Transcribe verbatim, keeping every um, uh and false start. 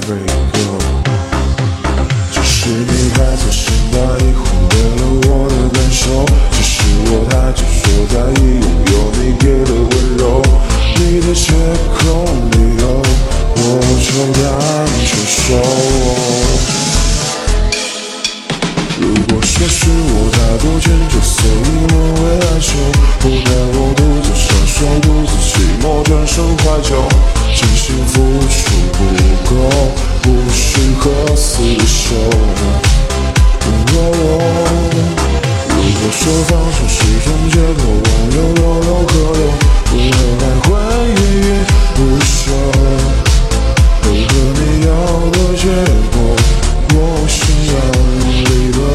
every girl。只是你太粗心大意，忽略了我的感受。只是我太执着在意拥有你给的温柔，你的借口理由，我就当接受。如果说是我太多迁就，所以沦为哀求，不该我独自享受，独自寂寞，转身怀旧，真心付出不够，不适合厮守。如果说放手是种借口，挽留又有何用？为何还会跃跃欲试？为何你要的结果，我心安理得。